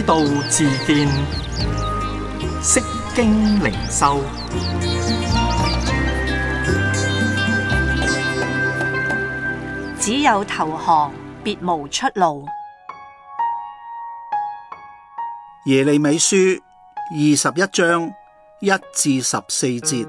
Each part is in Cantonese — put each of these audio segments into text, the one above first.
道自見，釋經靈修。 只有投降，別無出路。 耶利米書21章1至14節。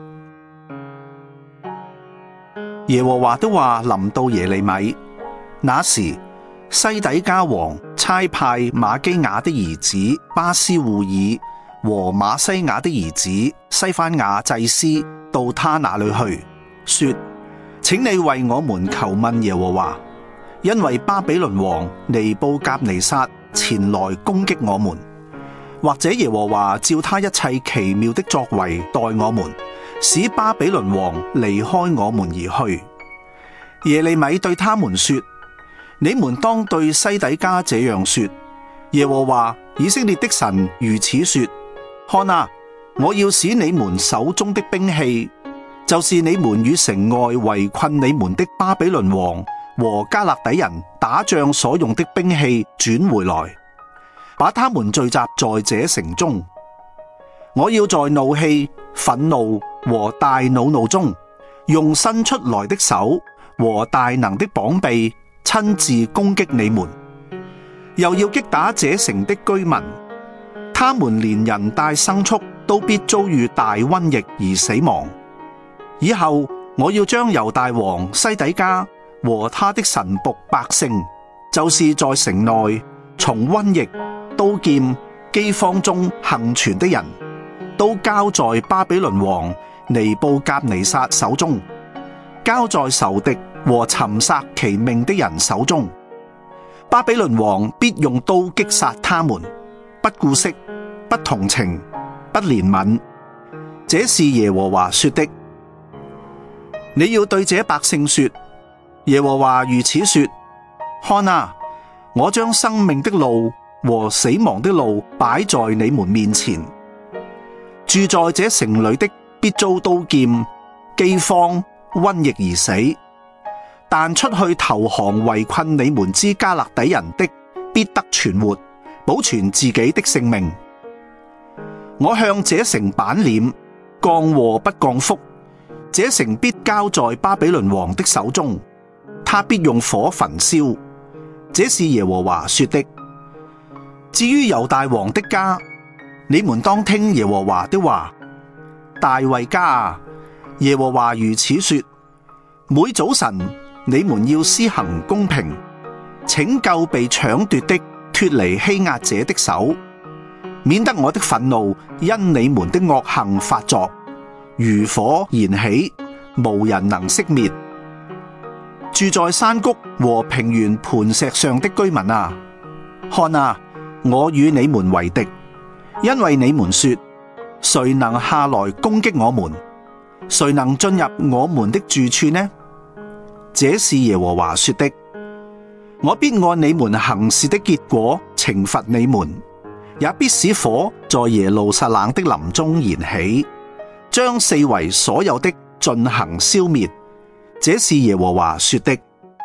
耶和華的話臨到耶利米，那時西底家王差派瑪基雅的兒子巴斯戶爾和馬西雅的兒子西番雅祭司到他那裏去，說：請你為我們求問耶和華，因為巴比倫王尼布甲尼撒前來攻擊我們，或者耶和華照他一切奇妙的作為待我們，使巴比倫王離開我們而去。耶利米對他們說：你們當對西底家這樣說，耶和華以色列的神如此說：看啊，我要使你們手中的兵器，就是你們與城外圍困你們的巴比倫王和加勒底人打仗所用的兵器轉回來，把他們聚集在這城中。我要在怒氣、憤怒和大惱怒中，用伸出來的手和大能的膀臂親自攻擊你們，又要擊打這城的居民，他們連人帶牲畜都必遭遇大瘟疫而死亡。以後我要將猶大王西底家和他的臣僕百姓，就是在城內從瘟疫、刀劍、饑荒中幸存的人，都交在巴比倫王尼布甲尼撒手中，交在仇敵和尋殺其命的人手中。巴比倫王必用刀擊殺他們，不顧惜，不同情，不憐憫。這是耶和華說的。你要對這百姓說：耶和華如此說，看啊，我將生命的路和死亡的路擺在你們面前，住在這城裏的必遭刀劍、饑荒、瘟疫而死，但出去投降圍困你們之加勒底人的，必得存活，保存自己的性命。我向這城板臉，降禍不降福，這城必交在巴比倫王的手中，他必用火焚燒。這是耶和華說的。至於猶大王的家，你們當聽耶和華的話。大衛家啊，耶和華如此說：每早晨你們要施行公平，拯救被搶奪的脫離欺壓者的手，免得我的憤怒因你們的惡行發作，如火燃起，無人能熄滅。住在山谷和平原磐石上的居民啊，看啊，我與你們為敵，因為你們說：誰能下來攻擊我們？誰能進入我們的住處呢？這是耶和華說的。我必按你們行事的結果懲罰你們，也必使火在耶路撒冷的林中燃起，將四圍所有的進行消滅。這是耶和華說的。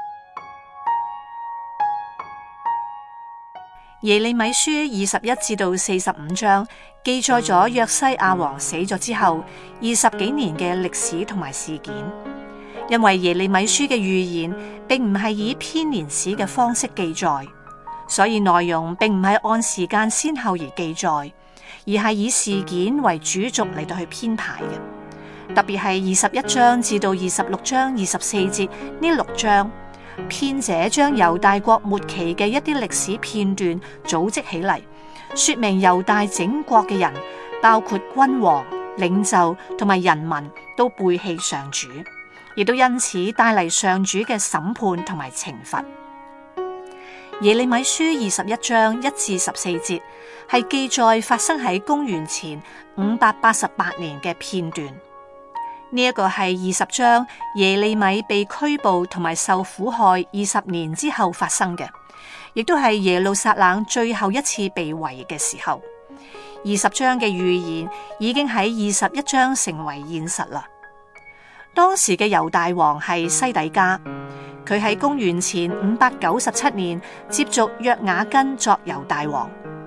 耶利米書21至到45章記載咗約西亞王死咗之後20幾年嘅歷史同埋事件。因為耶利米書嘅預言並唔係以編年史嘅方式記載，所以內容並唔係按時間先後而記載，而係以事件為主軸嚟到去編排嘅。特別係21章至到26章24節呢6章，編者將猶大國末期嘅一啲歷史片段組織起嚟，說明猶大整國嘅人，包括君王、領袖同埋人民都背棄上主，亦都因此帶嚟上主嘅審判同埋懲罰。耶利米書21章1至14節係記載發生喺公元前588年嘅片段。呢一個係20章耶利米被拘捕同埋受苦害20年之後發生嘅，亦都係耶路撒冷最後一次被圍嘅時候。20章嘅預言已經喺21章成為現實啦。當時嘅猶大王係西底家，佢喺公元前597年接續約雅斤作猶大王。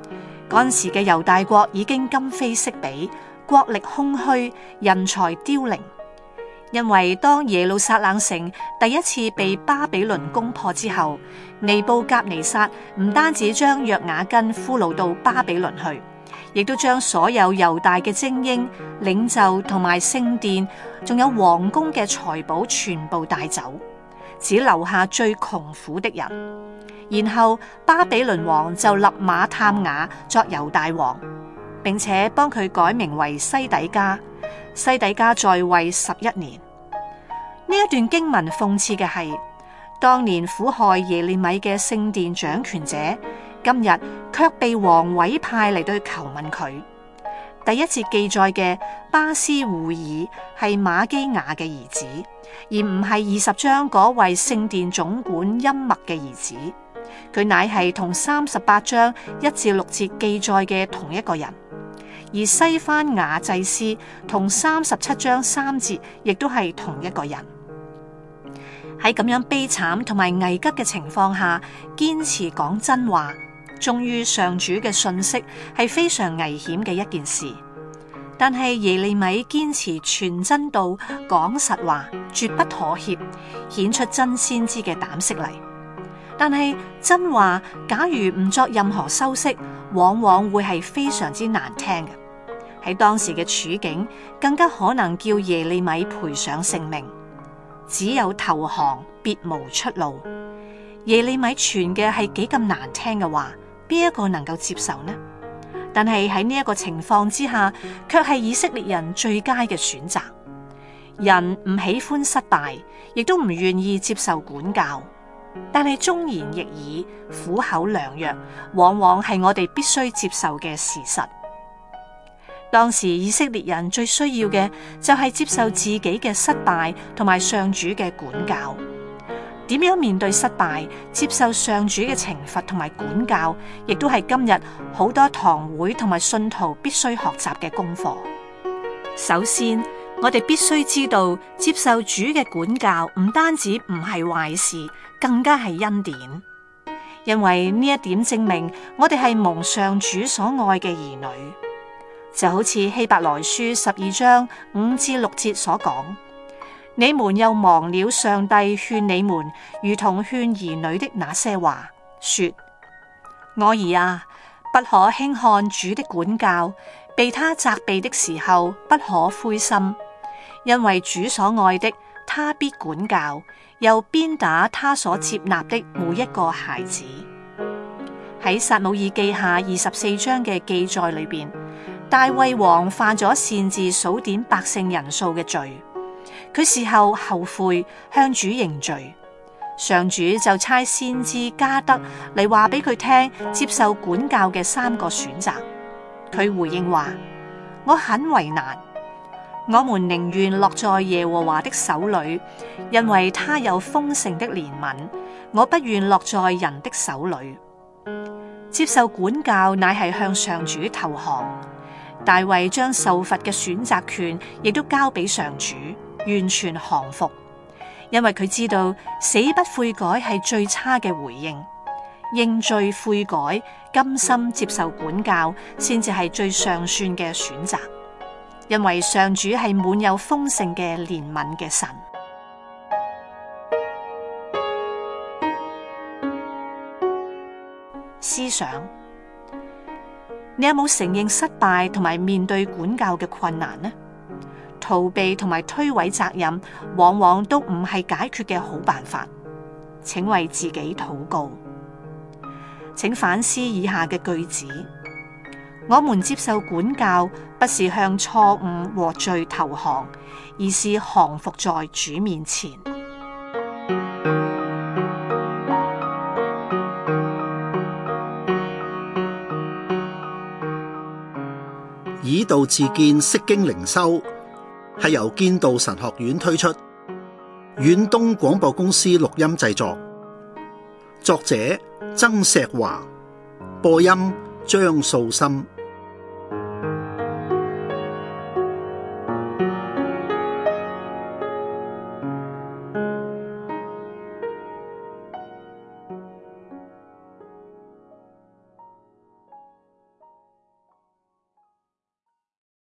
嗰時嘅猶大國已經今非昔比，國力空虛，人才凋零。因為當耶路撒冷城第一次被巴比倫攻破之後，尼布甲尼撒唔單止將約雅斤俘虜到巴比倫去，亦都將所有猶大嘅精英、領袖同埋聖殿，仲有皇宮嘅財寶全部帶走，只留下最窮苦的人。然後巴比倫王就立馬探雅作猶大王，並且幫佢改名為西底家。西底家在位11年。呢一段經文諷刺嘅係，當年苦害耶利米嘅聖殿掌權者，今日卻被王委派嚟對求問佢。第一節記載嘅巴斯戶爾係瑪基雅嘅兒子，而唔係20章嗰位聖殿總管音默嘅兒子。佢乃係同38章1至6節記載嘅同一個人。而西番雅祭司同37章3節亦都係同一個人。喺咁樣悲慘同埋危急嘅情況下，堅持講真話，忠於上主嘅信息係非常危險嘅一件事。但係耶利米堅持傳真道，講實話，絕不妥協，顯出真先知嘅膽識嚟。但係真話假如唔作任何修飾，往往會係非常之難聽嘅。喺當時嘅處境，更加可能叫耶利米賠上性命。只有投降，別無出路。耶利米傳嘅係幾咁難聽嘅話，邊一個能夠接受呢？但係喺呢一個情況之下，卻係以色列人最佳嘅選擇。人唔喜歡失敗，亦都唔願意接受管教。但係忠言逆耳、苦口良藥，往往係我哋必須接受嘅事實。當時以色列人最需要嘅就係接受自己嘅失敗同埋上主嘅管教。點樣面對失敗，接受上主嘅懲罰同埋管教，亦都係今日好多堂會同埋信徒必須學習嘅功課。首先，我哋必須知道，接受主嘅管教唔單止唔係壞事，更加係恩典。因為呢一點證明我哋係蒙上主所愛嘅兒女。就好似希伯來書12章5至6節所講，你們又忘了上帝勸你們如同勸兒女的那些話，說：我兒啊，不可輕看主的管教，被他責備的時候不可灰心，因為主所愛的，他必管教，又鞭打他所接納的每一個孩子。喺撒母耳記下24章嘅記載裏邊，大衛王犯咗擅自數點百姓人數嘅罪，佢事後後悔向主認罪，上主就差先知加德嚟話俾佢聽接受管教嘅3個選擇。佢回應話：我很為難，我們寧願落在耶和華的手裏，因為他有豐盛的憐憫，我不願落在人的手裏。接受管教乃係向上主投降。大衛將受罰嘅選擇權亦都交俾上主，完全降服，因為佢知道死不悔改係最差嘅回應，認罪悔改，甘心接受管教，先至係最上算嘅選擇。因為上主係滿有豐盛嘅憐憫嘅神。思想，你有冇承認失敗同埋面對管教嘅困難呢？逃避同埋推諉責任，往往都唔係解決嘅好辦法。請為自己禱告，請反思以下嘅句子：我們接受管教，不是向錯誤和罪投降，而是降服在主面前。 以道自見釋經靈修係由堅道神學院推出，遠東廣播公司錄音製作，作者曾石華，播音張素心。